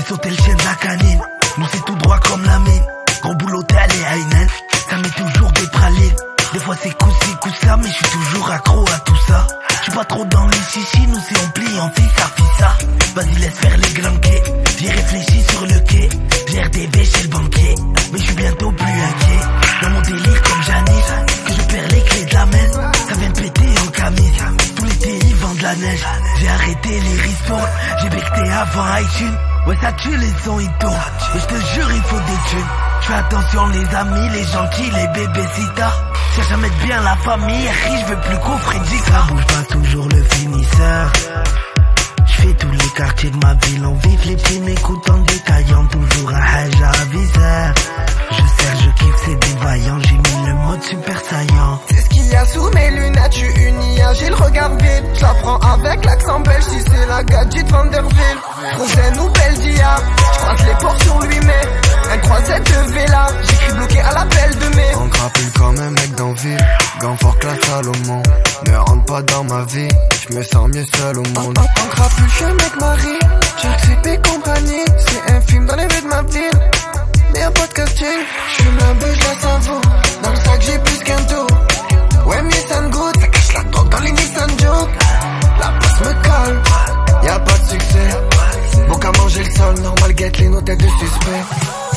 sauter le chien de la canine. Nous c'est tout droit comme la mine. Gros boulot t'es allé à Inen. Ça met toujours des pralines. Des fois c'est coup-ci, coup-ça, mais je suis toujours accro à tout ça. J'suis pas trop dans les chichis, nous c'est on plie en fissa. Vas-y laisse faire les glanquets. J'y réfléchis sur le quai. J'ai RDV chez le banquier. Mais j'suis bientôt plus inquiet. Dans mon délire comme Janice, que je perds les clés de la messe. Ça vient de péter en camise. Tout l'été ils vendent de la neige. J'ai arrêté les respawn. J'ai becté avant iTunes. Ouais ça tue les sons ils tournent. Et j'te jure il faut des thunes. J'fais attention les amis, les gentils, les bébés-sitas. Cherche à mettre bien la famille, riche, je veux plus coffrer d'Ika. Ça bouge pas toujours le finisseur. J'fais tous les quartiers de ma ville en vif, les petits m'écoutent en détaillant. Toujours un hajj à viseur. Je sers, je kiffe, c'est dévaillant. J'ai mis le mode super saillant. C'est ce qu'il y a sous mes lunettes, j'suis une IA, j'ai le regard vide. J'apprends avec l'accent belge si c'est la gadget Vanderville. Rosen ou Beldia, j'croise les portes sur lui mais un croisette de Vela, j'écris bloqué à l'appel de mai. On crapule comme un mec d'envie, gants fort que la Salomon. Ne rentre pas dans ma vie, j'me sens mieux seul au monde. On crapule, j'suis un mec marié, j'ai et compagnie. C'est un film dans les rues de ma ville, mais un podcasting. J'fume un beuge à Savo, dans le sac j'ai plus qu'un tour. Ouais mais ça me goûte, ça cache la drogue dans les Nissan Joke. La place me calme, y'a pas de succès. Bon qu'à manger le sol, normal guette les notes de suspect.